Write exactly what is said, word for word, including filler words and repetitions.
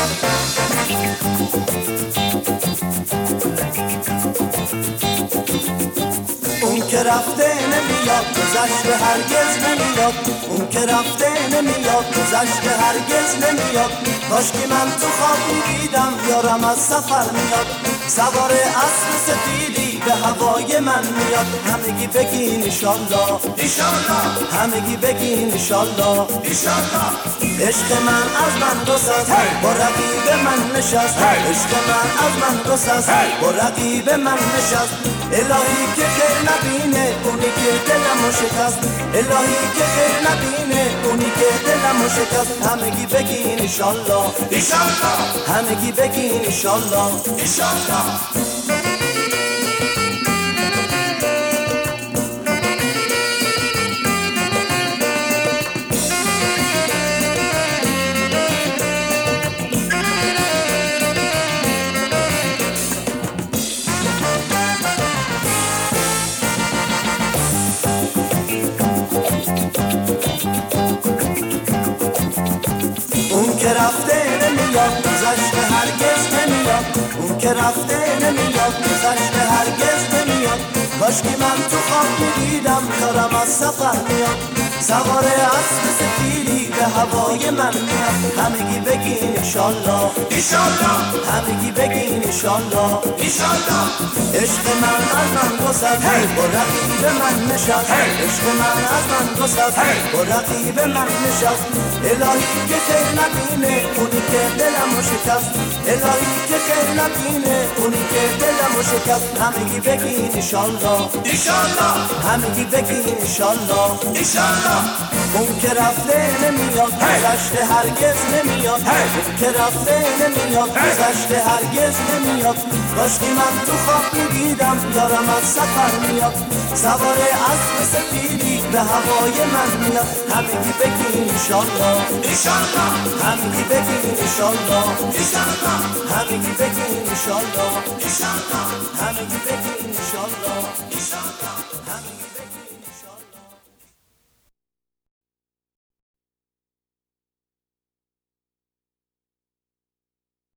اون که رفته نمیاد گذشته هرگز نمیاد، اون که رفته نمیاد گذشته هرگز نمیاد. کاش که من تو خواب میدیدم یارم از سفر میاد، سوار اسب سفیدی به هوای من میاد. همگی بگین ایشالله ایشالله، همگی بگین ایشالله ایشالله. عشق من از من گسست با رقیب من نشست، عشق من از من گسست با رقیب من نشست. الهی که خیر نبینه اونی که دلمو شکست، الهی که خیر نبینه اونی که دلمو شکست. همگی بگین ایشالله ایشالله، همگی بگین ایشالله ایشالله. اون که رفته نمیاد گذشته هرگز نمیاد، اون که رفته نمیاد گذشته هرگز نمیاد. کاش که من تو خواب میدیدم یارم از سفر میاد، سوار اسب سفیدی به هوای من میاد. همگی بگین ایشالله ایشالله، همگی بگین ایشالله ایشالله. عشق من از من گسست با رقیب من نشست، عشق من از من گسست با رقیب من نشست. الهی که خیر نبینه اونی که دلمو شکست، الهی که خیر نبینه اونی که دلمو شکست. همگی بگین ایشالله ایشالله، همگی بگین ایشالله ایشالله. اون که رفته نمیاد گذشته هرگز نمیاد، اون که رفته نمیاد گذشته هرگز نمیاد. کاش که من تو خواب میدیدم یارم از سفر میاد، سوار اسب سفیدی به هوای من میاد. همگی بگین ایشالله ایشالله، همگی بگین ایشالله ایشالله، همگی بگین ایشالله ایشالله.